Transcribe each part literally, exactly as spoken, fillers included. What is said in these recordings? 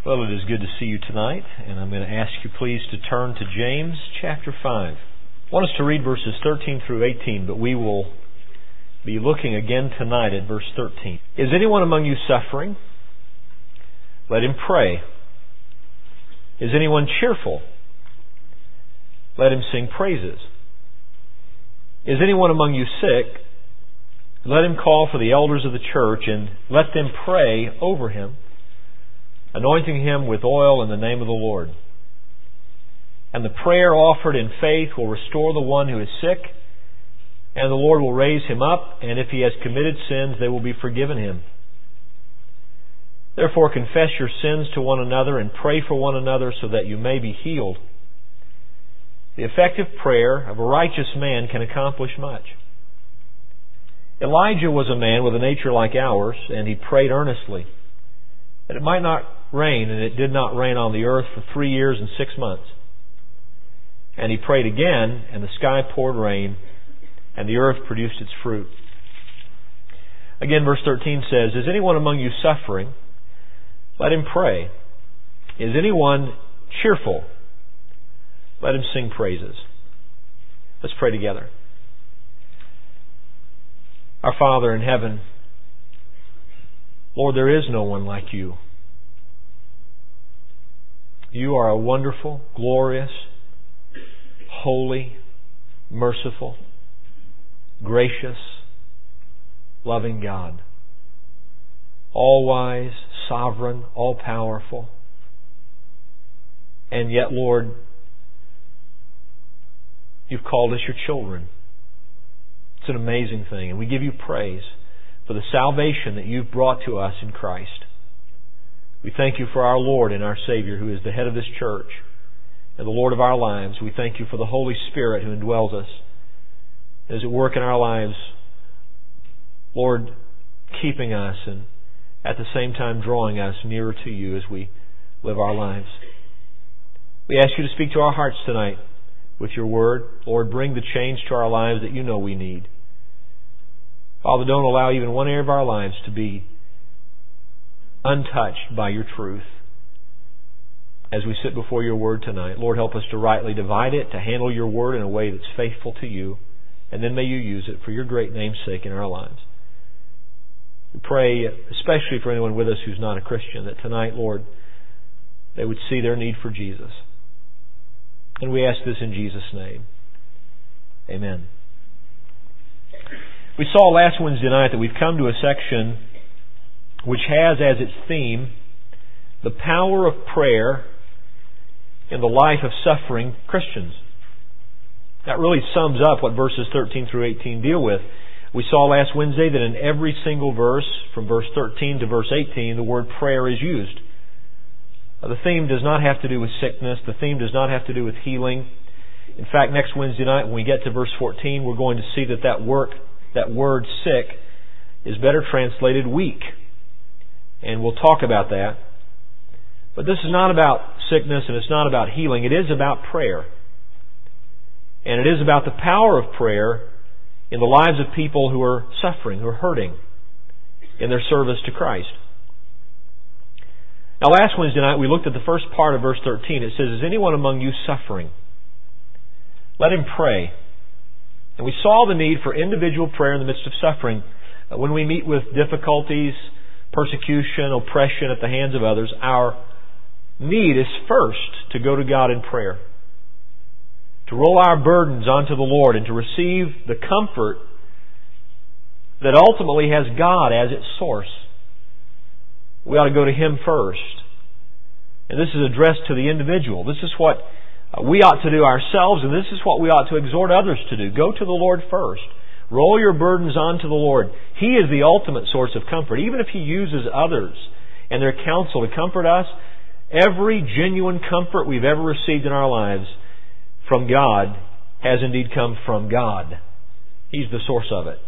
Well, it is good to see you tonight, and I'm going to ask you please to turn to James chapter five. I want us to read verses thirteen through eighteen, but we will be looking again tonight at verse thirteen. Is anyone among you suffering? Let him pray. Is anyone cheerful? Let him sing praises. Is anyone among you sick? Let him call for the elders of the church, and let them pray over him, anointing him with oil in the name of the Lord. And the prayer offered in faith will restore the one who is sick, and the Lord will raise him up, and if he has committed sins, they will be forgiven him. Therefore confess your sins to one another and pray for one another so that you may be healed. The effective prayer of a righteous man can accomplish much. Elijah was a man with a nature like ours, and he prayed earnestly that it might not rain, and it did not rain on the earth for three years and six months. And he prayed again, and the sky poured rain, and the earth produced its fruit. Again, verse thirteen says, Is anyone among you suffering? Let him pray. Is anyone cheerful? Let him sing praises. Let's pray together. Our Father in heaven, Lord, there is no one like you. You are a wonderful, glorious, holy, merciful, gracious, loving God. All-wise, sovereign, all-powerful. And yet, Lord, you've called us your children. It's an amazing thing, and we give you praise for the salvation that you've brought to us in Christ. We thank you for our Lord and our Savior, who is the head of this church and the Lord of our lives. We thank you for the Holy Spirit who indwells us, is at work in our lives, Lord, keeping us and at the same time drawing us nearer to you as we live our lives. We ask you to speak to our hearts tonight with your word. Lord, bring the change to our lives that you know we need. Father, don't allow even one area of our lives to be untouched by your truth as we sit before your word tonight. Lord, help us to rightly divide it, to handle your word in a way that's faithful to you, and then may you use it for your great name's sake in our lives. We pray, especially for anyone with us who's not a Christian, that tonight, Lord, they would see their need for Jesus. And we ask this in Jesus' name. Amen. We saw last Wednesday night that we've come to a section which has as its theme the power of prayer in the life of suffering Christians. That really sums up what verses thirteen through eighteen deal with. We saw last Wednesday that in every single verse, from verse thirteen to verse eighteen, the word prayer is used. The theme does not have to do with sickness. The theme does not have to do with healing. In fact, next Wednesday night, when we get to verse fourteen, we're going to see that that, work, that word sick is better translated weak. And we'll talk about that. But this is not about sickness and it's not about healing. It is about prayer. And it is about the power of prayer in the lives of people who are suffering, who are hurting in their service to Christ. Now, last Wednesday night, we looked at the first part of verse thirteen. It says, Is anyone among you suffering? Let him pray. And we saw the need for individual prayer in the midst of suffering. When we meet with difficulties, persecution, oppression at the hands of others, our need is first to go to God in prayer, to roll our burdens onto the Lord and to receive the comfort that ultimately has God as its source. We ought to go to Him first. And this is addressed to the individual. This is what we ought to do ourselves, and this is what we ought to exhort others to do. Go to the Lord first. Roll your burdens onto the Lord. He is the ultimate source of comfort. Even if He uses others and their counsel to comfort us, every genuine comfort we've ever received in our lives from God has indeed come from God. He's the source of it.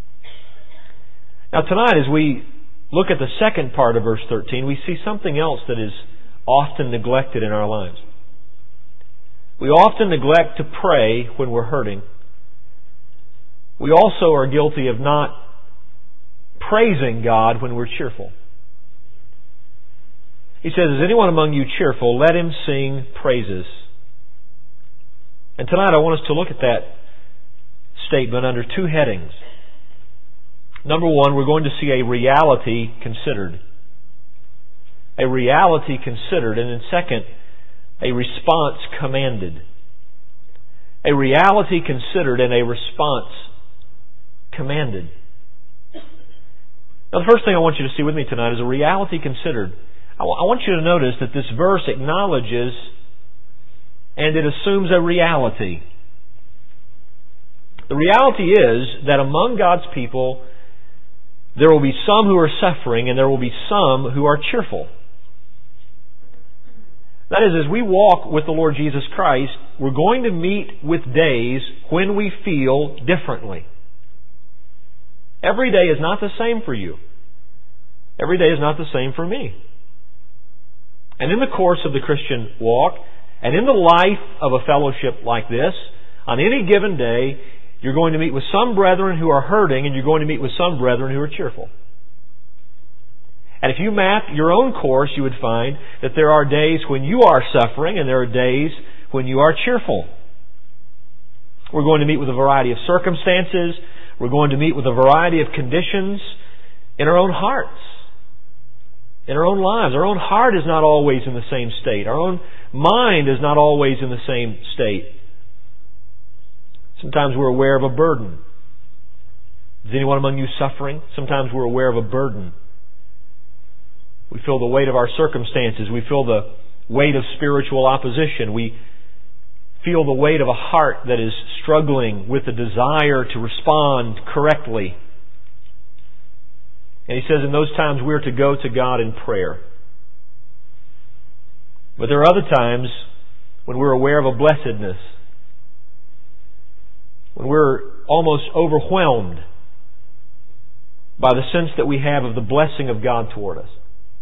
Now tonight, as we look at the second part of verse thirteen, we see something else that is often neglected in our lives. We often neglect to pray when we're hurting. We also are guilty of not praising God when we're cheerful. He says, is anyone among you cheerful? Let him sing praises. And tonight I want us to look at that statement under two headings. Number one, we're going to see a reality considered. A reality considered. And then second, a response commanded. A reality considered and a response commanded. Now the first thing I want you to see with me tonight is a reality considered. I want you to notice that this verse acknowledges and it assumes a reality. The reality is that among God's people there will be some who are suffering and there will be some who are cheerful. That is, as we walk with the Lord Jesus Christ, we're going to meet with days when we feel differently. Every day is not the same for you. Every day is not the same for me. And in the course of the Christian walk, and in the life of a fellowship like this, on any given day, you're going to meet with some brethren who are hurting, and you're going to meet with some brethren who are cheerful. And if you map your own course, you would find that there are days when you are suffering, and there are days when you are cheerful. We're going to meet with a variety of circumstances. We're going to meet with a variety of conditions in our own hearts, in our own lives. Our own heart is not always in the same state. Our own mind is not always in the same state. Sometimes we're aware of a burden. Is anyone among you suffering? Sometimes we're aware of a burden. We feel the weight of our circumstances. We feel the weight of spiritual opposition. We feel the weight of a heart that is struggling with the desire to respond correctly. And he says in those times we're to go to God in prayer. But there are other times when we're aware of a blessedness, when we're almost overwhelmed by the sense that we have of the blessing of God toward us.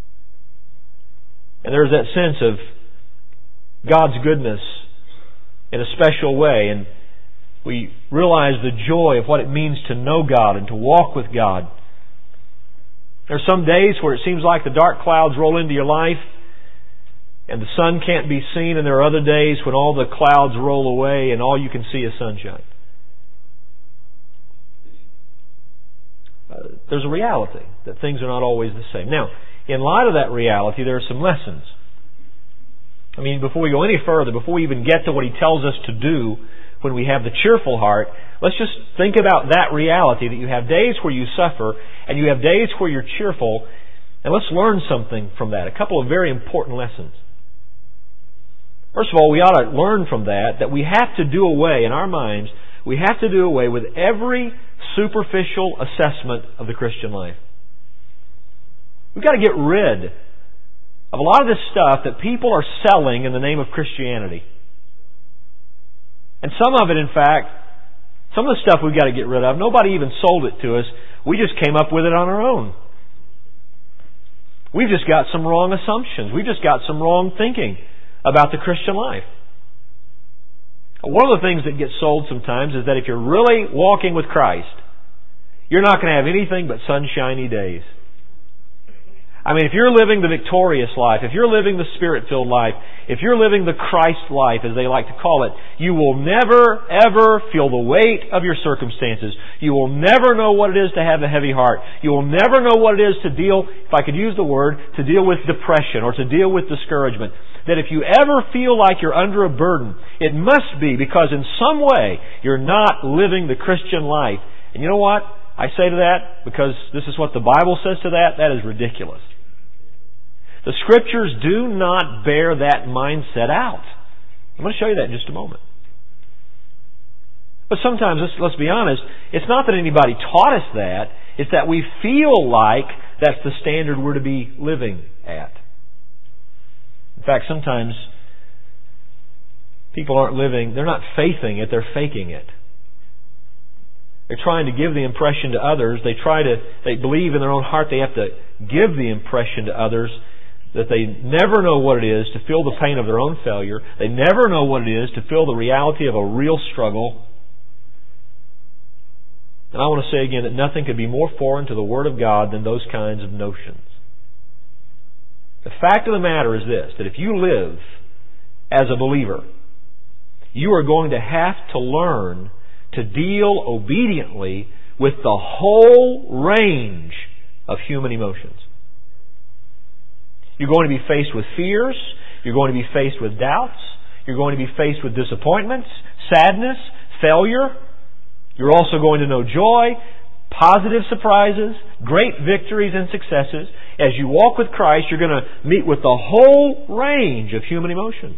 And there's that sense of God's goodness in a special way, and we realize the joy of what it means to know God and to walk with God. There are some days where it seems like the dark clouds roll into your life and the sun can't be seen, and there are other days when all the clouds roll away and all you can see is sunshine. Uh, there's a reality that things are not always the same. Now, in light of that reality, there are some lessons. I mean, before we go any further, before we even get to what he tells us to do when we have the cheerful heart, let's just think about that reality, that you have days where you suffer and you have days where you're cheerful, and let's learn something from that. A couple of very important lessons. First of all, we ought to learn from that that we have to do away, in our minds, we have to do away with every superficial assessment of the Christian life. We've got to get rid of a lot of this stuff that people are selling in the name of Christianity. And some of it, in fact, some of the stuff we've got to get rid of, nobody even sold it to us. We just came up with it on our own. We've just got some wrong assumptions. We've just got some wrong thinking about the Christian life. One of the things that gets sold sometimes is that if you're really walking with Christ, you're not going to have anything but sunshiny days. I mean, if you're living the victorious life, if you're living the Spirit-filled life, if you're living the Christ life, as they like to call it, you will never, ever feel the weight of your circumstances. You will never know what it is to have a heavy heart. You will never know what it is to deal, if I could use the word, to deal with depression or to deal with discouragement. That if you ever feel like you're under a burden, it must be because in some way you're not living the Christian life. And you know what? I say to that because this is what the Bible says to that. That is ridiculous. The Scriptures do not bear that mindset out. I'm going to show you that in just a moment. But sometimes, let's, let's be honest, it's not that anybody taught us that. It's that we feel like that's the standard we're to be living at. In fact, sometimes people aren't living, they're not faithing it, they're faking it. They're trying to give the impression to others. They try to, they believe in their own heart they have to give the impression to others that they never know what it is to feel the pain of their own failure. They never know what it is to feel the reality of a real struggle. And I want to say again that nothing could be more foreign to the Word of God than those kinds of notions. The fact of the matter is this, that if you live as a believer, you are going to have to learn to deal obediently with the whole range of human emotions. You're going to be faced with fears. You're going to be faced with doubts. You're going to be faced with disappointments, sadness, failure. You're also going to know joy, positive surprises, great victories and successes. As you walk with Christ, you're going to meet with the whole range of human emotion.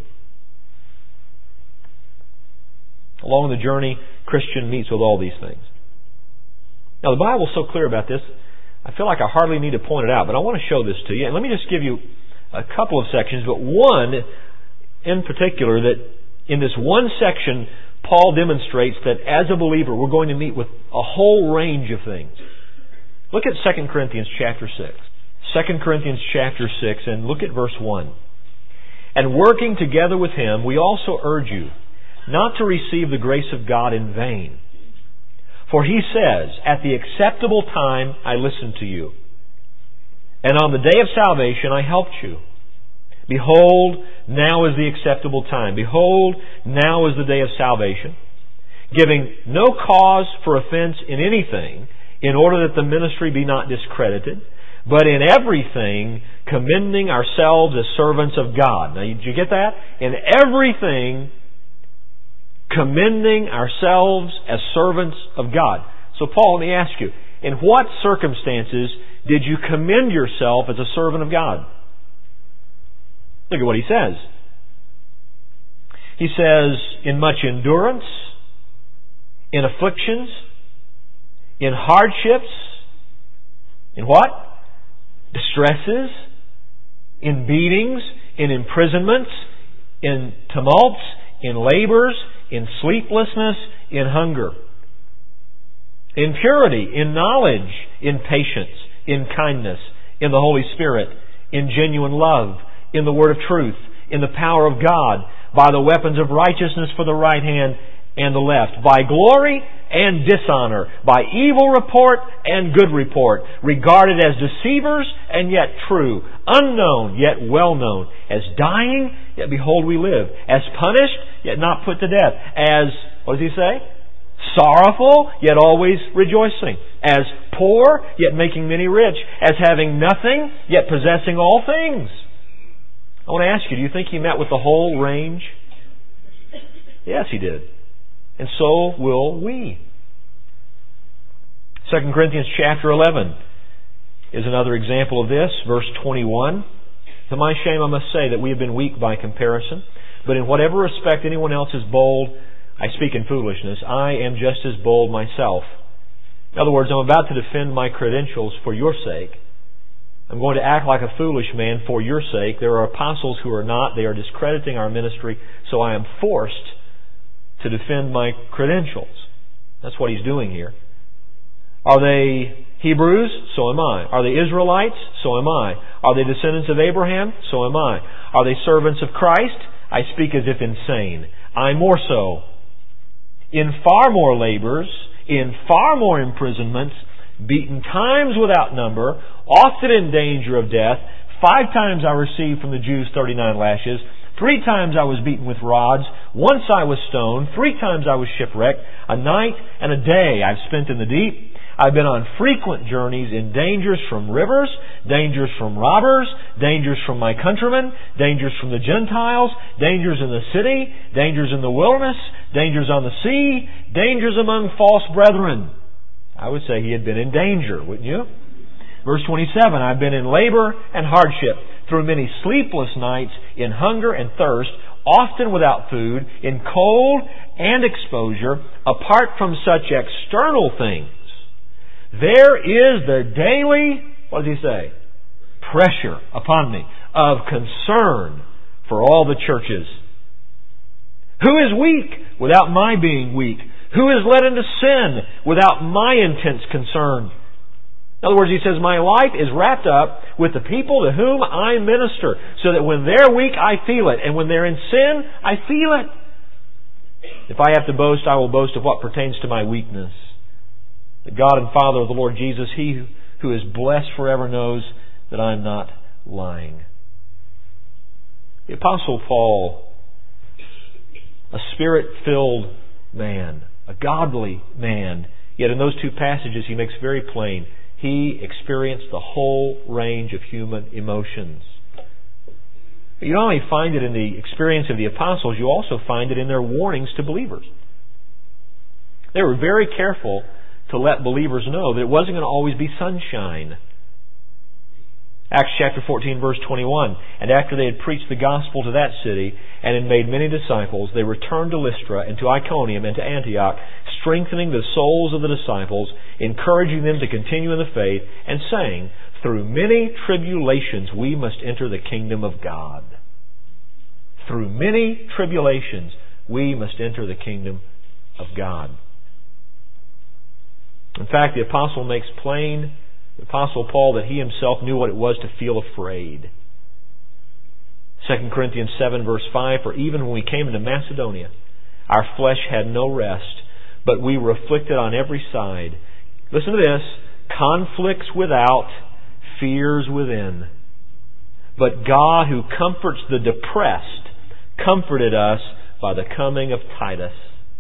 Along the journey, Christian meets with all these things. Now, the Bible is so clear about this, I feel like I hardly need to point it out, but I want to show this to you. And let me just give you a couple of sections, but one in particular that in this one section, Paul demonstrates that as a believer, we're going to meet with a whole range of things. Look at Second Corinthians chapter six. Second Corinthians chapter six, and look at verse one. And working together with him, we also urge you not to receive the grace of God in vain. For he says, at the acceptable time I listened to you, and on the day of salvation I helped you. Behold, now is the acceptable time. Behold, now is the day of salvation, giving no cause for offense in anything, in order that the ministry be not discredited, but in everything commending ourselves as servants of God. Now, did you get that? In everything commending ourselves as servants of God. So Paul, let me ask you, in what circumstances did you commend yourself as a servant of God? Look at what he says. He says, in much endurance, in afflictions, in hardships, in what? Distresses, in beatings, in imprisonments, in tumults, in labors, in sleeplessness, in hunger, in purity, in knowledge, in patience, in kindness, in the Holy Spirit, in genuine love, in the word of truth, in the power of God, by the weapons of righteousness for the right hand and the left, by glory and dishonor, by evil report and good report, regarded as deceivers and yet true, unknown yet well known, as dying yet behold we live, as punished yet not put to death, as, what does he say? Sorrowful yet always rejoicing, as poor yet making many rich, as having nothing yet possessing all things. I want to ask you, do you think he met with the whole range? Yes, he did. And so will we. Second Corinthians chapter eleven is another example of this. Verse twenty-one. To my shame I must say that we have been weak by comparison. But in whatever respect anyone else is bold, I speak in foolishness. I am just as bold myself. In other words, I'm about to defend my credentials for your sake. I'm going to act like a foolish man for your sake. There are apostles who are not. They are discrediting our ministry. So I am forced to defend my credentials. That's what he's doing here. Are they Hebrews? So am I. Are they Israelites? So am I. Are they descendants of Abraham? So am I. Are they servants of Christ? I speak as if insane. I more so. In far more labors, in far more imprisonments, beaten times without number, often in danger of death. Five times I received from the Jews thirty-nine lashes. Three times I was beaten with rods. Once I was stoned. Three times I was shipwrecked. A night and a day I've spent in the deep. I've been on frequent journeys in dangers from rivers, dangers from robbers, dangers from my countrymen, dangers from the Gentiles, dangers in the city, dangers in the wilderness, dangers on the sea, dangers among false brethren. I would say he had been in danger, wouldn't you? Verse twenty-seven, I've been in labor and hardship, through many sleepless nights, in hunger and thirst, often without food, in cold and exposure, apart from such external things. There is the daily, what does he say? Pressure upon me of concern for all the churches. Who is weak without my being weak? Who is led into sin without my intense concern? In other words, he says, my life is wrapped up with the people to whom I minister, so that when they're weak, I feel it. And when they're in sin, I feel it. If I have to boast, I will boast of what pertains to my weakness. The God and Father of the Lord Jesus, He who is blessed forever, knows that I'm not lying. The Apostle Paul, a Spirit-filled man, a godly man, yet in those two passages he makes very plain, he experienced the whole range of human emotions. You not only find it in the experience of the apostles, you also find it in their warnings to believers. They were very careful to let believers know that it wasn't going to always be sunshine. Acts chapter fourteen, verse twenty-one, and after they had preached the gospel to that city and had made many disciples, they returned to Lystra and to Iconium and to Antioch, strengthening the souls of the disciples, encouraging them to continue in the faith, and saying, through many tribulations we must enter the kingdom of God. Through many tribulations we must enter the kingdom of God. In fact, the apostle makes plain, the Apostle Paul, that he himself knew what it was to feel afraid. Second Corinthians seven verse five, for even when we came into Macedonia, our flesh had no rest, but we were afflicted on every side. Listen to this, conflicts without, fears within. But God, who comforts the depressed, comforted us by the coming of Titus.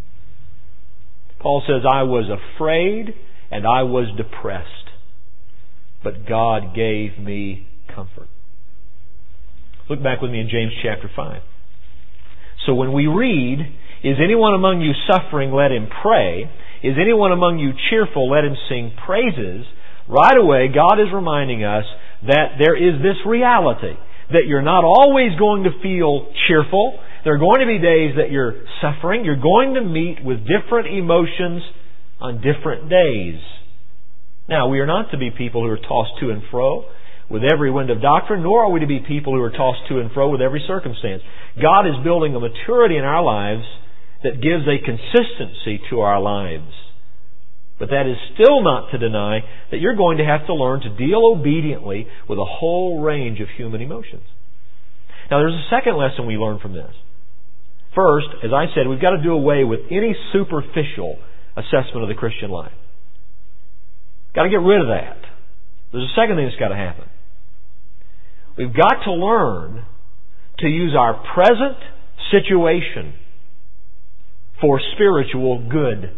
Paul says, I was afraid and I was depressed, but God gave me comfort. Look back with me in James chapter five. So when we read, is anyone among you suffering, let him pray. Is anyone among you cheerful, let him sing praises. Right away, God is reminding us that there is this reality, that you're not always going to feel cheerful. There are going to be days that you're suffering. You're going to meet with different emotions on different days. Now, we are not to be people who are tossed to and fro with every wind of doctrine, nor are we to be people who are tossed to and fro with every circumstance. God is building a maturity in our lives that gives a consistency to our lives. But that is still not to deny that you're going to have to learn to deal obediently with a whole range of human emotions. Now, there's a second lesson we learn from this. First, as I said, we've got to do away with any superficial assessment of the Christian life. Got to get rid of that. There's a second thing that's got to happen. We've got to learn to use our present situation for spiritual good.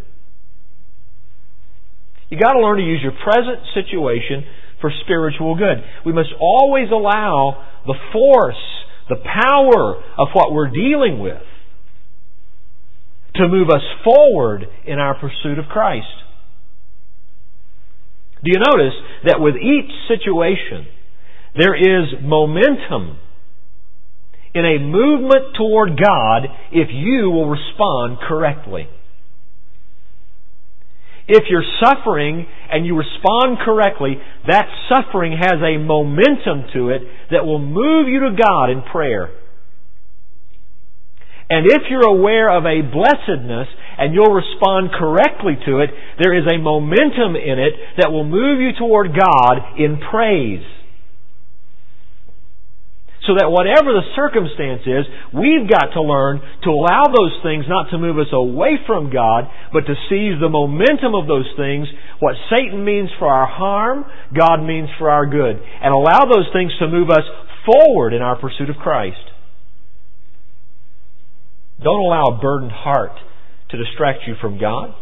You've got to learn to use your present situation for spiritual good. We must always allow the force, the power of what we're dealing with to move us forward in our pursuit of Christ. Do you notice that with each situation, there is momentum in a movement toward God if you will respond correctly? If you're suffering and you respond correctly, that suffering has a momentum to it that will move you to God in prayer. And if you're aware of a blessedness and you'll respond correctly to it, there is a momentum in it that will move you toward God in praise. So that whatever the circumstance is, we've got to learn to allow those things not to move us away from God, but to seize the momentum of those things. What Satan means for our harm, God means for our good. And allow those things to move us forward in our pursuit of Christ. Don't allow a burdened heart to distract you from God.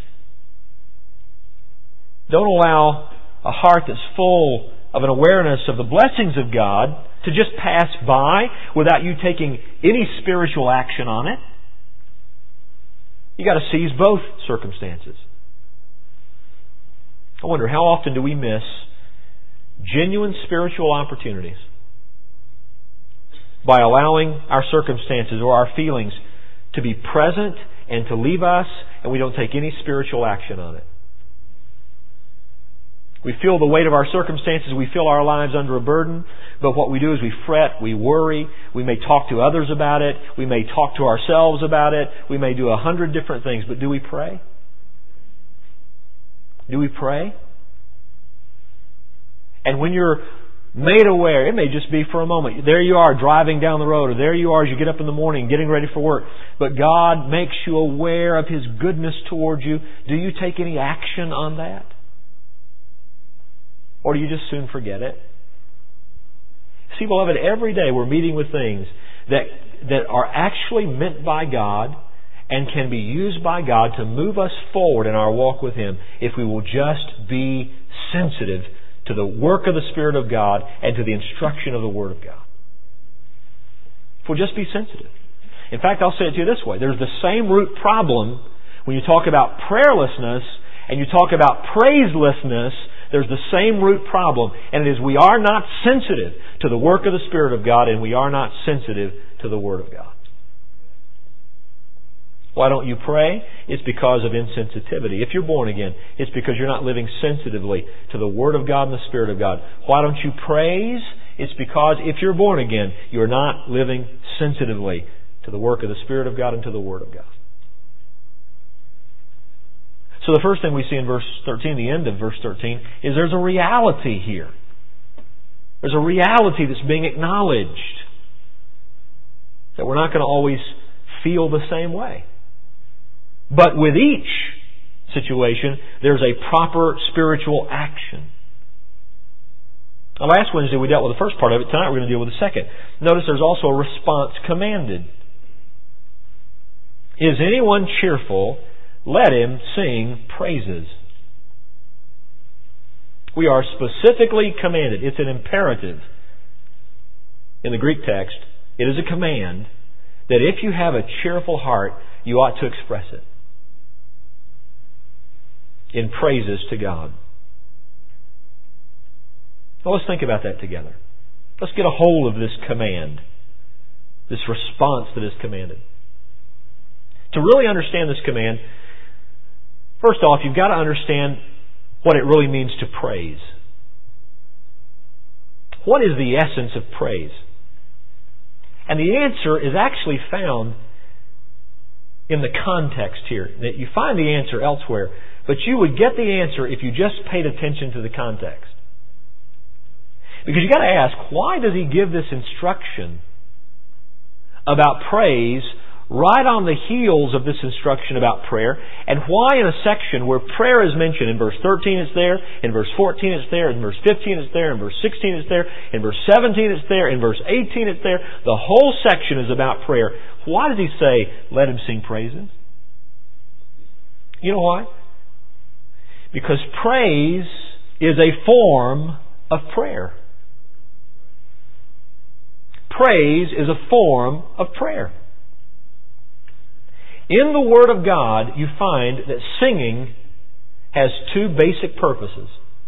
Don't allow a heart that's full of an awareness of the blessings of God to just pass by without you taking any spiritual action on it. You've got to seize both circumstances. I wonder, how often do we miss genuine spiritual opportunities by allowing our circumstances or our feelings to be present and to leave us, and we don't take any spiritual action on it? We feel the weight of our circumstances. We feel our lives under a burden. But what we do is we fret, we worry. We may talk to others about it. We may talk to ourselves about it. We may do a hundred different things. But do we pray? Do we pray? And when you're made aware, it may just be for a moment. There you are driving down the road, or there you are as you get up in the morning getting ready for work. But God makes you aware of His goodness towards you. Do you take any action on that? Or do you just soon forget it? See, beloved, every day we're meeting with things that, that are actually meant by God and can be used by God to move us forward in our walk with Him if we will just be sensitive to the work of the Spirit of God and to the instruction of the Word of God. If we'll just be sensitive. In fact, I'll say it to you this way. There's the same root problem when you talk about prayerlessness and you talk about praiselessness. There's the same root problem, and it is we are not sensitive to the work of the Spirit of God, and we are not sensitive to the Word of God. Why don't you pray? It's because of insensitivity. If you're born again, it's because you're not living sensitively to the Word of God and the Spirit of God. Why don't you praise? It's because if you're born again, you're not living sensitively to the work of the Spirit of God and to the Word of God. So the first thing we see in verse thirteen, the end of verse thirteen, is there's a reality here. There's a reality that's being acknowledged. That we're not going to always feel the same way. But with each situation, there's a proper spiritual action. Now, last Wednesday we dealt with the first part of it. Tonight we're going to deal with the second. Notice there's also a response commanded. Is anyone cheerful? Let him sing praises. We are specifically commanded. It's an imperative. In the Greek text, it is a command that if you have a cheerful heart, you ought to express it in praises to God. Well, let's think about that together. Let's get a hold of this command, this response that is commanded. To really understand this command, first off, you've got to understand what it really means to praise. What is the essence of praise? And the answer is actually found in the context here. That you find the answer elsewhere, but you would get the answer if you just paid attention to the context. Because you've got to ask, why does He give this instruction about praise right on the heels of this instruction about prayer? And why in a section where prayer is mentioned, in verse thirteen it's there, in verse fourteen it's there, in verse fifteen it's there, in verse sixteen it's there, in verse seventeen it's there, in verse eighteen it's there, the whole section is about prayer. Why does He say, let him sing praises? You know why? Because praise is a form of prayer. Praise is a form of prayer. In the Word of God, you find that singing has two basic purposes.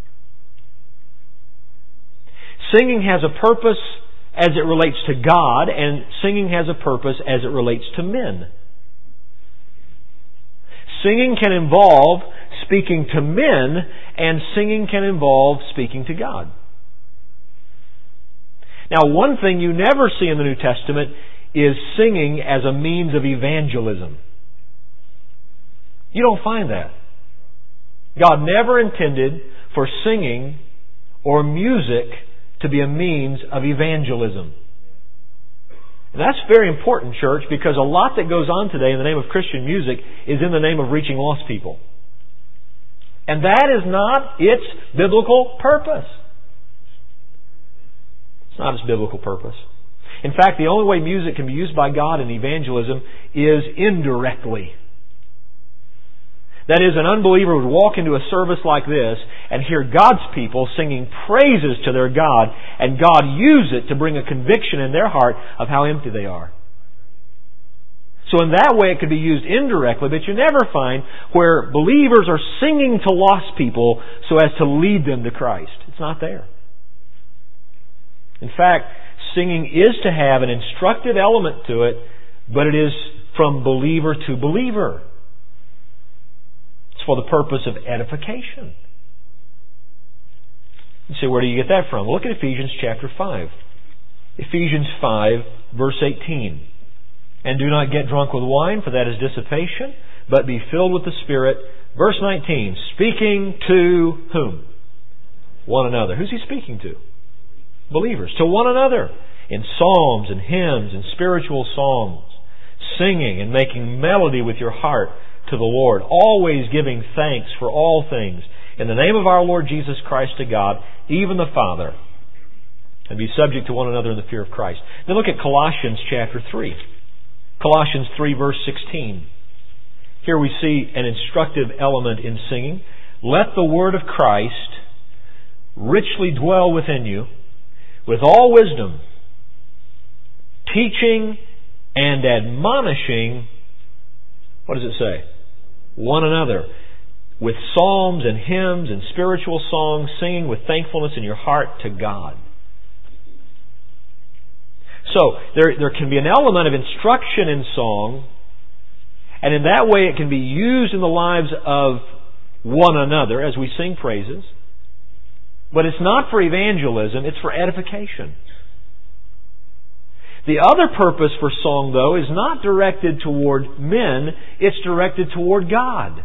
Singing has a purpose as it relates to God, and singing has a purpose as it relates to men. Singing can involve speaking to men, and singing can involve speaking to God. Now, one thing you never see in the New Testament is singing as a means of evangelism. You don't find that. God never intended for singing or music to be a means of evangelism. And that's very important, church, because a lot that goes on today in the name of Christian music is in the name of reaching lost people. And that is not its biblical purpose. It's not its biblical purpose. In fact, the only way music can be used by God in evangelism is indirectly. That is, an unbeliever would walk into a service like this and hear God's people singing praises to their God, and God use it to bring a conviction in their heart of how empty they are. So in that way it could be used indirectly, but you never find where believers are singing to lost people so as to lead them to Christ. It's not there. In fact, singing is to have an instructive element to it, but it is from believer to believer. It's for the purpose of edification. You say, where do you get that from? Look at Ephesians chapter five. Ephesians five, verse eighteen. And do not get drunk with wine, for that is dissipation, but be filled with the Spirit. Verse nineteen, speaking to whom? One another. Who's He speaking to? Believers. To one another. In psalms and hymns and spiritual songs. Singing and making melody with your heart to the Lord. Always giving thanks for all things. In the name of our Lord Jesus Christ to God, even the Father, and be subject to one another in the fear of Christ. Then look at Colossians chapter three. Colossians three verse sixteen. Here we see an instructive element in singing. Let the word of Christ richly dwell within you with all wisdom, teaching and admonishing, what does it say? One another, with psalms and hymns and spiritual songs, singing with thankfulness in your heart to God. So, there, there can be an element of instruction in song, and in that way it can be used in the lives of one another as we sing praises. But it's not for evangelism, it's for edification. The other purpose for song, though, is not directed toward men, it's directed toward God.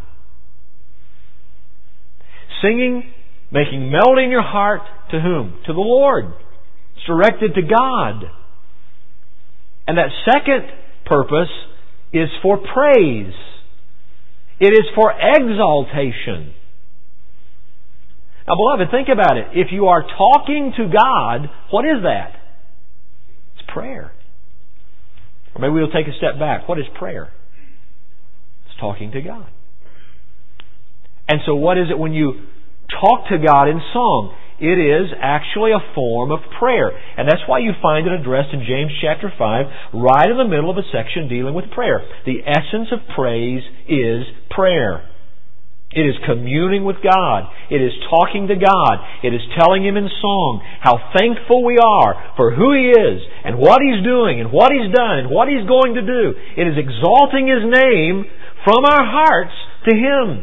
Singing, making melody in your heart, to whom? To the Lord. It's directed to God. And that second purpose is for praise. It is for exaltation. Now, beloved, think about it. If you are talking to God, what is that? It's prayer. Or maybe we'll take a step back. What is prayer? It's talking to God. And so what is it when you talk to God in song? It is actually a form of prayer. And that's why you find it addressed in James chapter five, right in the middle of a section dealing with prayer. The essence of praise is prayer. It is communing with God. It is talking to God. It is telling Him in song how thankful we are for who He is and what He's doing and what He's done and what He's going to do. It is exalting His name from our hearts to Him.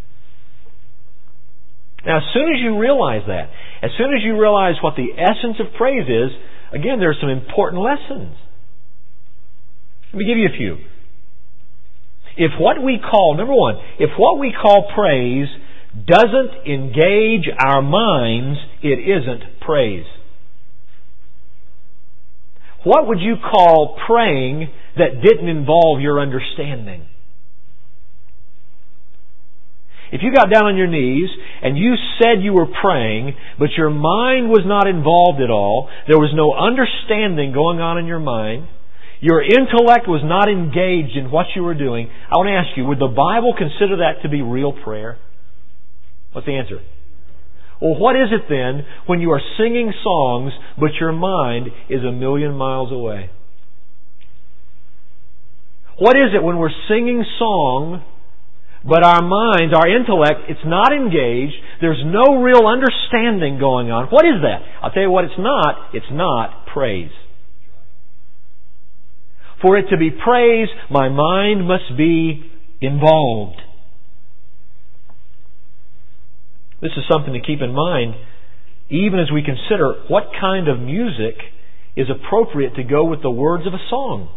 Now, as soon as you realize that, as soon as you realize what the essence of praise is, again, there are some important lessons. Let me give you a few. If what we call, number one, if what we call praise doesn't engage our minds, it isn't praise. What would you call praying that didn't involve your understanding? If you got down on your knees and you said you were praying, but your mind was not involved at all, there was no understanding going on in your mind, your intellect was not engaged in what you were doing, I want to ask you, would the Bible consider that to be real prayer? What's the answer? Well, what is it then when you are singing songs, but your mind is a million miles away? What is it when we're singing song, but our minds, our intellect, it's not engaged. There's no real understanding going on. What is that? I'll tell you what it's not. It's not praise. For it to be praise, my mind must be involved. This is something to keep in mind, even as we consider what kind of music is appropriate to go with the words of a song.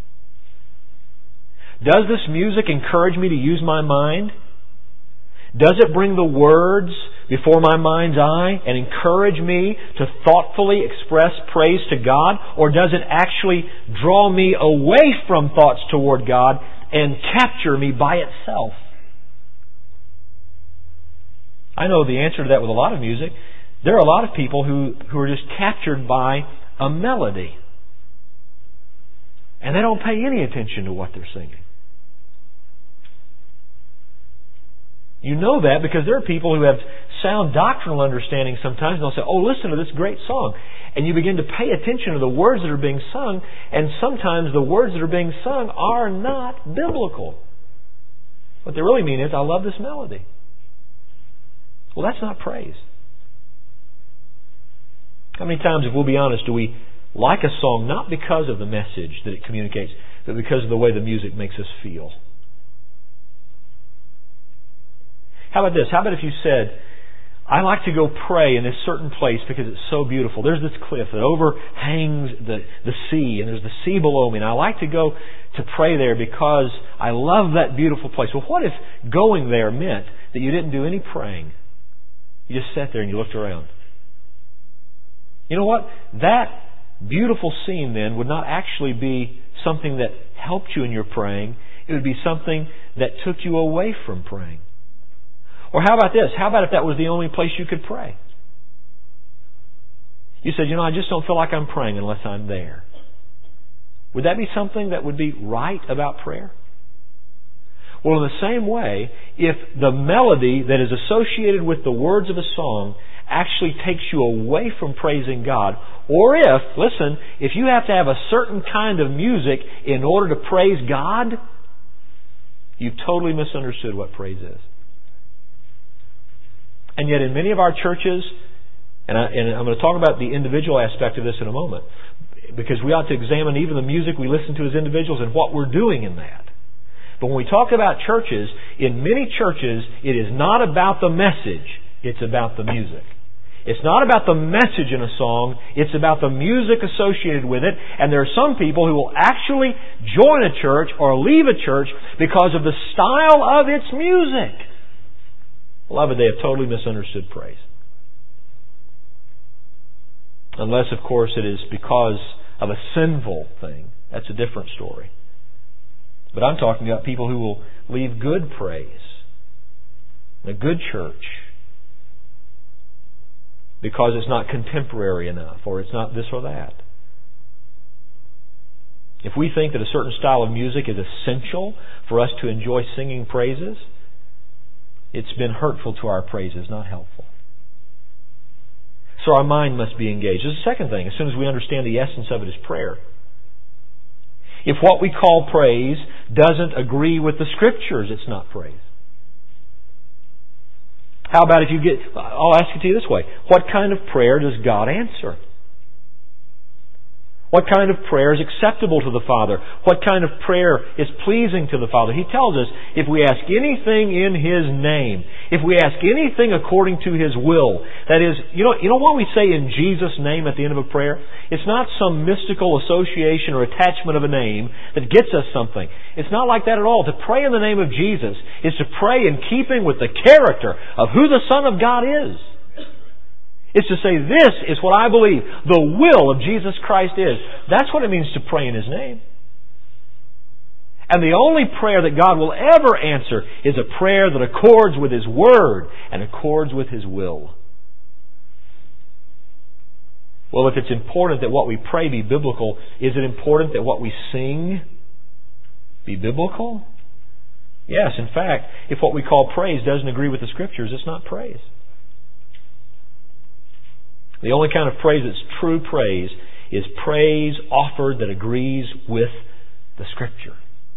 Does this music encourage me to use my mind? Does it bring the words before my mind's eye and encourage me to thoughtfully express praise to God? Or does it actually draw me away from thoughts toward God and capture me by itself? I know the answer to that with a lot of music. There are a lot of people who, who are just captured by a melody. And they don't pay any attention to what they're singing. You know that because there are people who have sound doctrinal understanding sometimes, and they'll say, oh, listen to this great song. And you begin to pay attention to the words that are being sung, and sometimes the words that are being sung are not biblical. What they really mean is, I love this melody. Well, that's not praise. How many times, if we'll be honest, do we like a song not because of the message that it communicates, but because of the way the music makes us feel? How about this? How about if you said, I like to go pray in this certain place because it's so beautiful. There's this cliff that overhangs the, the sea, and there's the sea below me, and I like to go to pray there because I love that beautiful place. Well, what if going there meant that you didn't do any praying? You just sat there and you looked around. You know what? That beautiful scene then would not actually be something that helped you in your praying. It would be something that took you away from praying. Or how about this? How about if that was the only place you could pray? You said, you know, I just don't feel like I'm praying unless I'm there. Would that be something that would be right about prayer? Well, in the same way, if the melody that is associated with the words of a song actually takes you away from praising God, or if, listen, if you have to have a certain kind of music in order to praise God, you've totally misunderstood what praise is. And yet in many of our churches, and, I, and I'm going to talk about the individual aspect of this in a moment, because we ought to examine even the music we listen to as individuals and what we're doing in that. But when we talk about churches, in many churches, it is not about the message, it's about the music. It's not about the message in a song, it's about the music associated with it. And there are some people who will actually join a church or leave a church because of the style of its music. Beloved, they have totally misunderstood praise. Unless, of course, it is because of a sinful thing. That's a different story. But I'm talking about people who will leave good praise, a good church, because it's not contemporary enough, or it's not this or that. If we think that a certain style of music is essential for us to enjoy singing praises, it's been hurtful to our praises, not helpful. So our mind must be engaged. There's a second thing. As soon as we understand the essence of it is prayer. If what we call praise doesn't agree with the Scriptures, it's not praise. How about if you get, I'll ask it to you this way. What kind of prayer does God answer? What kind of prayer is acceptable to the Father? What kind of prayer is pleasing to the Father? He tells us, if we ask anything in His name, if we ask anything according to His will, that is, you know, you know what we say in Jesus' name at the end of a prayer? It's not some mystical association or attachment of a name that gets us something. It's not like that at all. To pray in the name of Jesus is to pray in keeping with the character of who the Son of God is. It's to say, this is what I believe the will of Jesus Christ is. That's what it means to pray in His name. And the only prayer that God will ever answer is a prayer that accords with His Word and accords with His will. Well, if it's important that what we pray be biblical, is it important that what we sing be biblical? Yes, in fact, if what we call praise doesn't agree with the Scriptures, it's not praise. The only kind of praise that's true praise is praise offered that agrees with the Scripture.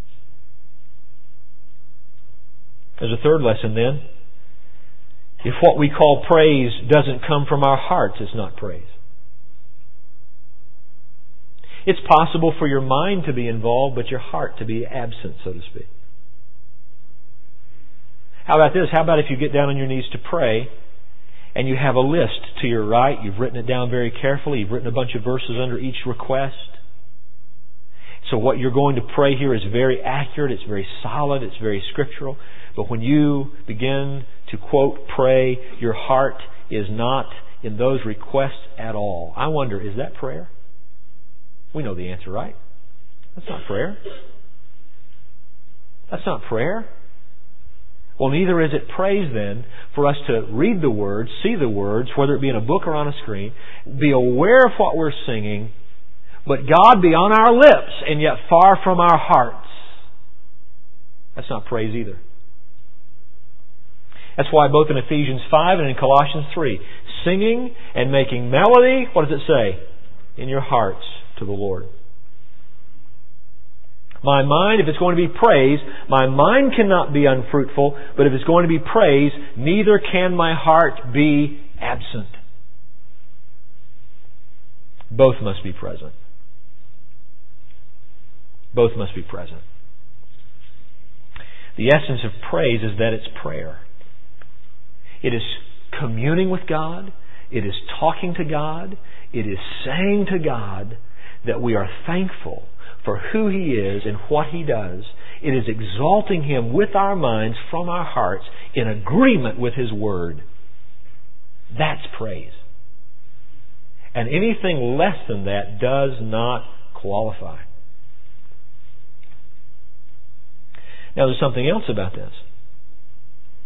There's a third lesson then. If what we call praise doesn't come from our hearts, it's not praise. It's possible for your mind to be involved, but your heart to be absent, so to speak. How about this? How about if you get down on your knees to pray, and you have a list to your right. You've written it down very carefully. You've written a bunch of verses under each request. So what you're going to pray here is very accurate. It's very solid. It's very scriptural. But when you begin to quote, pray, your heart is not in those requests at all. I wonder, is that prayer? We know the answer, right? That's not prayer. That's not prayer. Well, neither is it praise then for us to read the words, see the words, whether it be in a book or on a screen, be aware of what we're singing, but God be on our lips and yet far from our hearts. That's not praise either. That's why both in Ephesians five and in Colossians three, singing and making melody, what does it say? In your hearts to the Lord. My mind, if it's going to be praise, my mind cannot be unfruitful, but if it's going to be praise, neither can my heart be absent. Both must be present. Both must be present. The essence of praise is that it's prayer. It is communing with God. It is talking to God. It is saying to God that we are thankful for who He is and what He does. It is exalting Him with our minds from our hearts in agreement with His Word. That's praise. And anything less than that does not qualify. Now there's something else about this.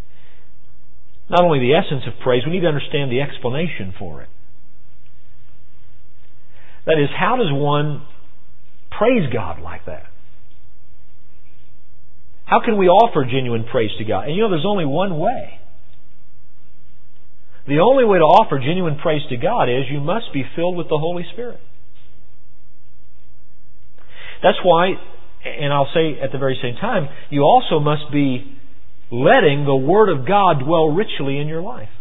Not only the essence of praise, we need to understand the explanation for it. That is, how does one praise God like that? How can we offer genuine praise to God? And you know, there's only one way. The only way to offer genuine praise to God is you must be filled with the Holy Spirit. That's why, and I'll say at the very same time, you also must be letting the Word of God dwell richly in your life.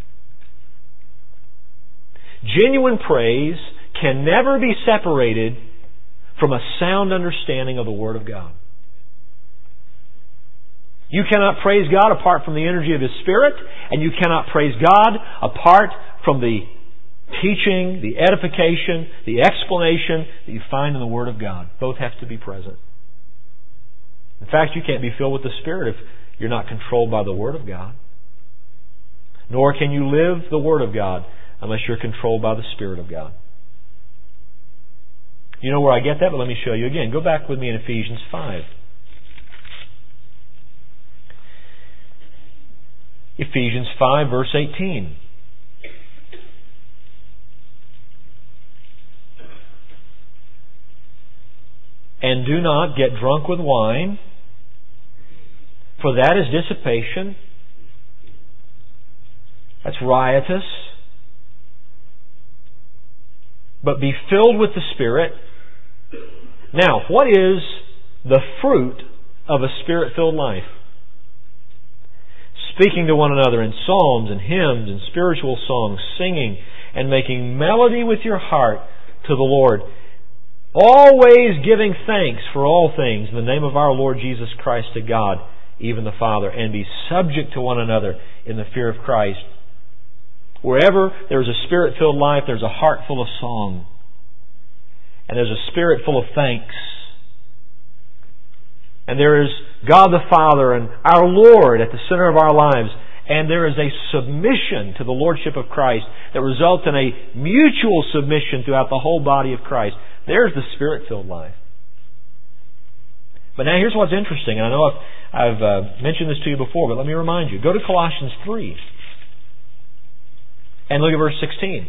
Genuine praise can never be separated from a sound understanding of the Word of God. You cannot praise God apart from the energy of His Spirit, and you cannot praise God apart from the teaching, the edification, the explanation that you find in the Word of God. Both have to be present. In fact, you can't be filled with the Spirit if you're not controlled by the Word of God. Nor can you live the Word of God unless you're controlled by the Spirit of God. You know where I get that, but let me show you again. Go back with me in Ephesians five. Ephesians five, verse eighteen. And do not get drunk with wine, for that is dissipation. That's riotous. But be filled with the Spirit. Now, what is the fruit of a Spirit-filled life? Speaking to one another in psalms and hymns and spiritual songs, singing and making melody with your heart to the Lord, always giving thanks for all things in the name of our Lord Jesus Christ to God, even the Father, and be subject to one another in the fear of Christ. Wherever there's a Spirit-filled life, there's a heart full of song. And there's a spirit full of thanks. And there is God the Father and our Lord at the center of our lives. And there is a submission to the Lordship of Christ that results in a mutual submission throughout the whole body of Christ. There's the Spirit-filled life. But now here's what's interesting. And I know I've, I've uh, mentioned this to you before, but let me remind you. Go to Colossians three. And look at verse sixteen.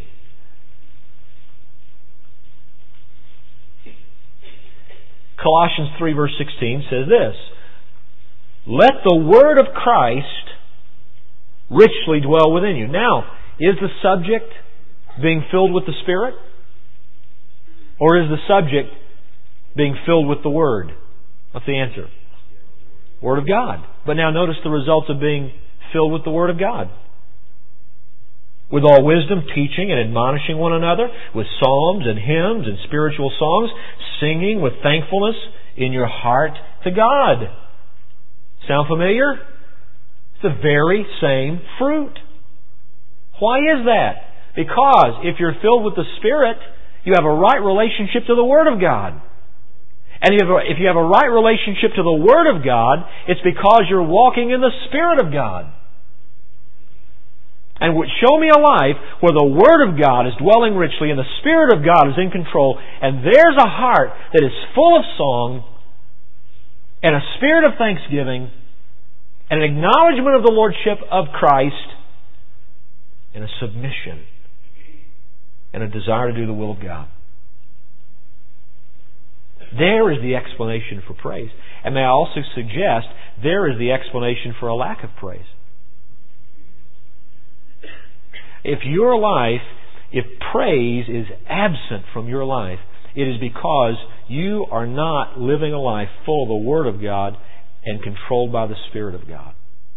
Colossians three verse sixteen says this: let the word of Christ richly dwell within you. Now, is the subject being filled with the Spirit? Or is the subject being filled with the Word? What's the answer? Word of God. But now notice the results of being filled with the Word of God. With all wisdom, teaching and admonishing one another, with psalms and hymns and spiritual songs, singing with thankfulness in your heart to God. Sound familiar? It's the very same fruit. Why is that? Because if you're filled with the Spirit, you have a right relationship to the Word of God. And if you have a right relationship to the Word of God, it's because you're walking in the Spirit of God. And show me a life where the Word of God is dwelling richly and the Spirit of God is in control, and there's a heart that is full of song and a spirit of thanksgiving and an acknowledgement of the Lordship of Christ and a submission and a desire to do the will of God. There is the explanation for praise. And may I also suggest, there is the explanation for a lack of praise. If your life, if praise is absent from your life, it is because you are not living a life full of the Word of God and controlled by the Spirit of God.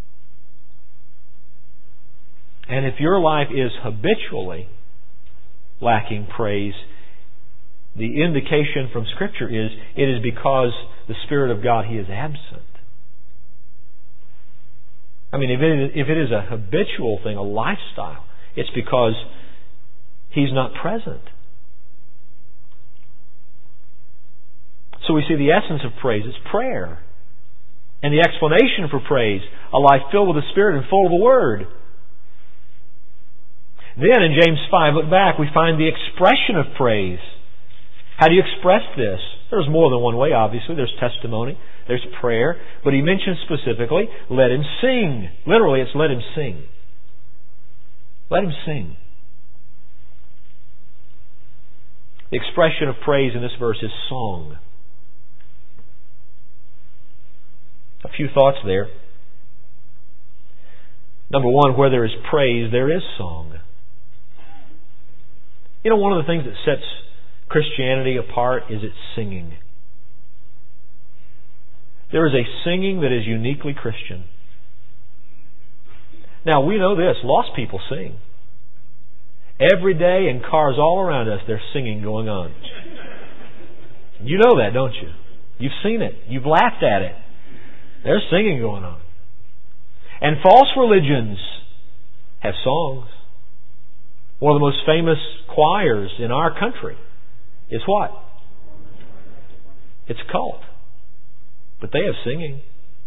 And if your life is habitually lacking praise, the indication from Scripture is it is because the Spirit of God, He is absent. I mean, if it is, if it is a habitual thing, a lifestyle, it's because He's not present. So we see the essence of praise. It's prayer. And the explanation for praise, a life filled with the Spirit and full of the Word. Then in James five, look back, we find the expression of praise. How do you express this? There's more than one way, obviously. There's testimony. There's prayer. But he mentions specifically, let him sing. Literally, it's let him sing. Let him sing. The expression of praise in this verse is song. A few thoughts there. Number one, where there is praise, there is song. You know, one of the things that sets Christianity apart is its singing. There is a singing that is uniquely Christian. Now, we know this. Lost people sing. Every day in cars all around us, there's singing going on. You know that, don't you? You've seen it. You've laughed at it. There's singing going on. And false religions have songs. One of the most famous choirs in our country is what? It's a cult. But they have singing.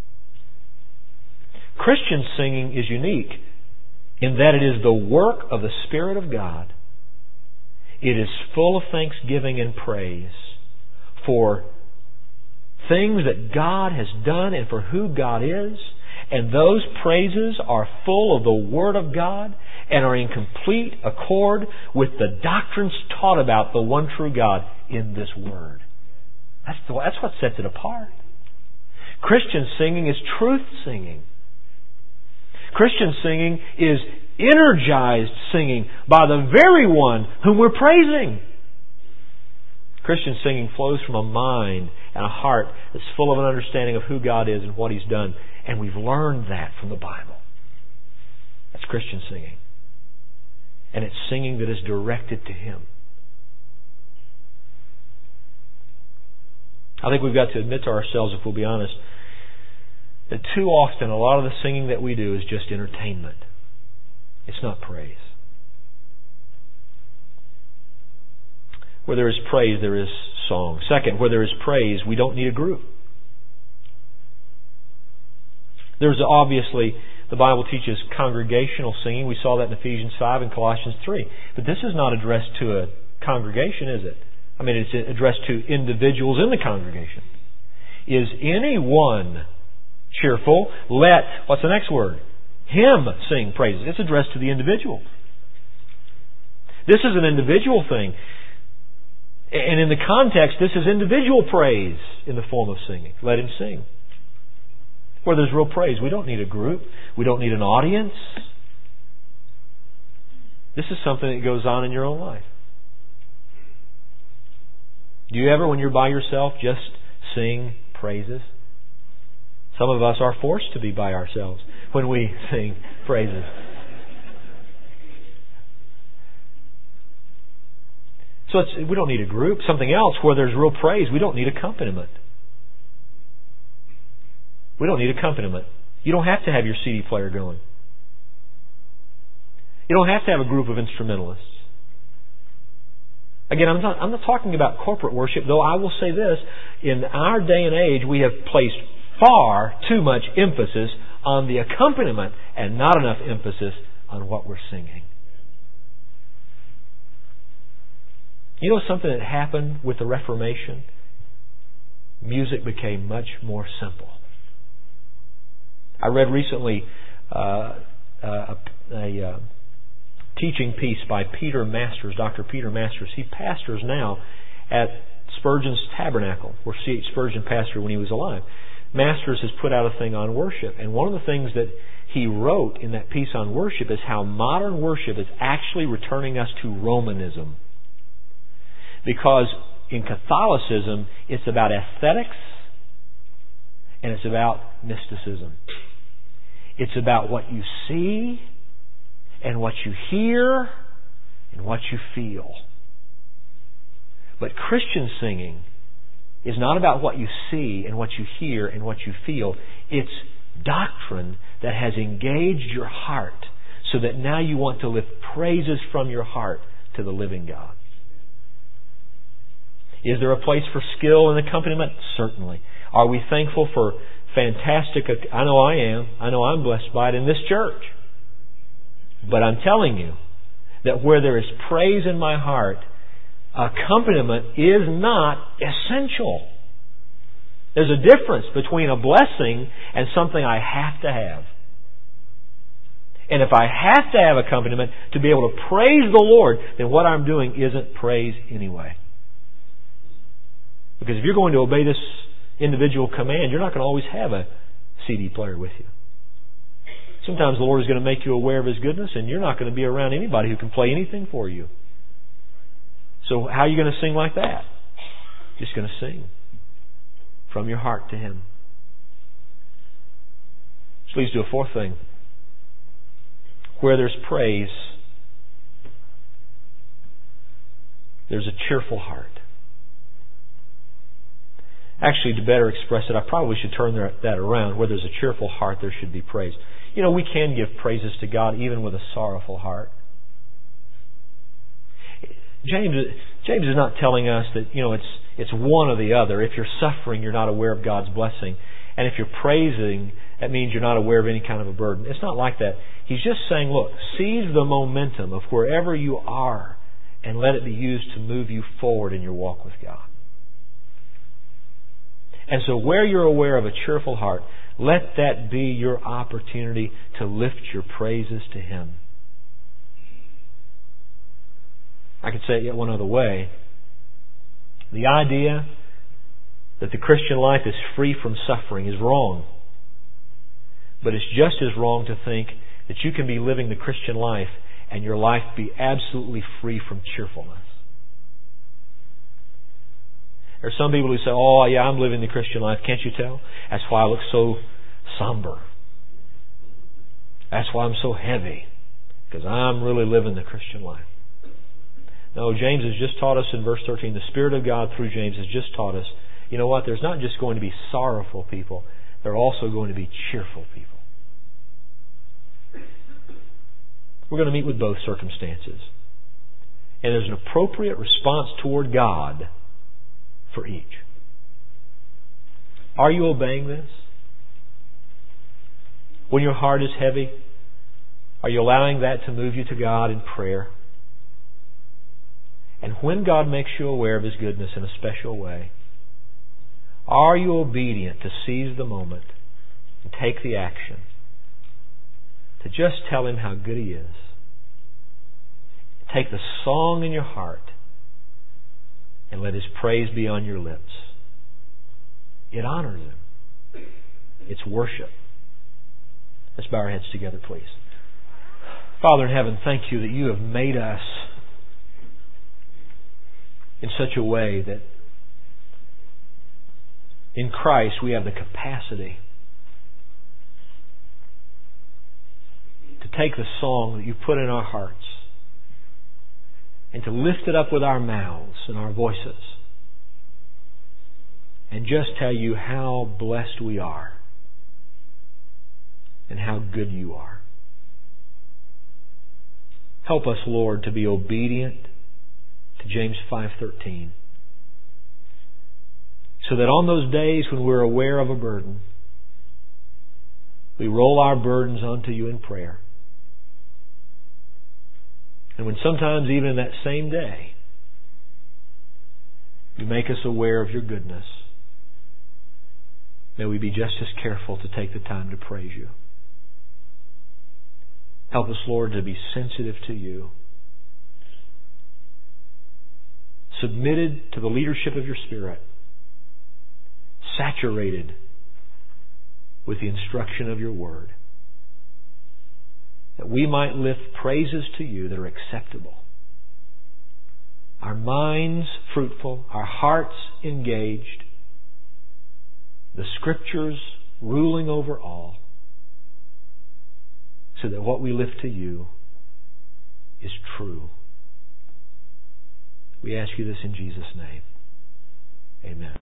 Christian singing is unique in that it is the work of the Spirit of God. It is full of thanksgiving and praise for things that God has done and for who God is. And those praises are full of the Word of God and are in complete accord with the doctrines taught about the one true God in this Word. That's, the, that's what sets it apart. Christian singing is truth singing. Christian singing is energized singing by the very one whom we're praising. Christian singing flows from a mind and a heart that's full of an understanding of who God is and what He's done. And we've learned that from the Bible. That's Christian singing. And it's singing that is directed to Him. I think we've got to admit to ourselves, if we'll be honest, that too often a lot of the singing that we do is just entertainment. It's not praise. Where there is praise, there is song. Second, where there is praise, we don't need a group. There's obviously, the Bible teaches congregational singing. We saw that in Ephesians five and Colossians three. But this is not addressed to a congregation, is it? I mean, it's addressed to individuals in the congregation. Is anyone cheerful? Let, what's the next word? Him sing praises. It's addressed to the individual. This is an individual thing. And in the context, this is individual praise in the form of singing. Let him sing. Where there's real praise, we don't need a group. We don't need an audience. This is something that goes on in your own life. Do you ever, when you're by yourself, just sing praises? Some of us are forced to be by ourselves when we sing praises. So it's, we don't need a group. Something else, where there's real praise, we don't need accompaniment. We don't need accompaniment. You don't have to have your C D player going. You don't have to have a group of instrumentalists. Again, I'm not, I'm not talking about corporate worship, though I will say this. In our day and age, we have placed far too much emphasis on the accompaniment and not enough emphasis on what we're singing. You know something that happened with the Reformation? Music became much more simple. I read recently uh, a, a, a teaching piece by Peter Masters, Doctor Peter Masters. He pastors now at Spurgeon's Tabernacle, where C H Spurgeon pastored when he was alive. Masters has put out a thing on worship, and one of the things that he wrote in that piece on worship is how modern worship is actually returning us to Romanism. Because in Catholicism, it's about aesthetics and it's about mysticism. It's about what you see and what you hear and what you feel. But Christian singing is not about what you see and what you hear and what you feel. It's doctrine that has engaged your heart so that now you want to lift praises from your heart to the living God. Is there a place for skill and accompaniment? Certainly. Are we thankful for fantastic... I know I am. I know I'm blessed by it in this church. But I'm telling you that where there is praise in my heart, accompaniment is not essential. There's a difference between a blessing and something I have to have. And if I have to have accompaniment to be able to praise the Lord, then what I'm doing isn't praise anyway. Because if you're going to obey this individual command, you're not going to always have a C D player with you. Sometimes the Lord is going to make you aware of His goodness, and you're not going to be around anybody who can play anything for you. So how are you going to sing like that? Just going to sing from your heart to Him. Which leads to a fourth thing. Where there's praise, there's a cheerful heart. Actually, to better express it, I probably should turn that around. Where there's a cheerful heart, there should be praise. You know, we can give praises to God even with a sorrowful heart. James, James is not telling us that, you know, it's it's one or the other. If you're suffering, you're not aware of God's blessing. And if you're praising, that means you're not aware of any kind of a burden. It's not like that. He's just saying, look, seize the momentum of wherever you are and let it be used to move you forward in your walk with God. And so where you're aware of a cheerful heart, let that be your opportunity to lift your praises to Him. I could say it yet one other way. The idea that the Christian life is free from suffering is wrong. But it's just as wrong to think that you can be living the Christian life and your life be absolutely free from cheerfulness. There are some people who say, oh, yeah, I'm living the Christian life. Can't you tell? That's why I look so somber. That's why I'm so heavy. Because I'm really living the Christian life. No, James has just taught us in verse thirteen, the Spirit of God through James has just taught us, you know what? There's not just going to be sorrowful people. There are also going to be cheerful people. We're going to meet with both circumstances. And there's an appropriate response toward God for each. Are you obeying this? When your heart is heavy, are you allowing that to move you to God in prayer? And when God makes you aware of His goodness in a special way, are you obedient to seize the moment and take the action to just tell Him how good He is? Take the song in your heart and let His praise be on your lips. It honors Him. It's worship. Let's bow our heads together, please. Father in heaven, thank You that You have made us in such a way that in Christ we have the capacity to take the song that You put in our hearts and to lift it up with our mouths and our voices and just tell You how blessed we are and how good You are. Help us, Lord, to be obedient to James five thirteen, so that on those days when we're aware of a burden, we roll our burdens onto You in prayer. And when sometimes even in that same day, You make us aware of Your goodness, may we be just as careful to take the time to praise You. Help us, Lord, to be sensitive to You, submitted to the leadership of Your Spirit, saturated with the instruction of Your Word, that we might lift praises to You that are acceptable, our minds fruitful, our hearts engaged, the Scriptures ruling over all, so that what we lift to You is true. We ask You this in Jesus' name. Amen.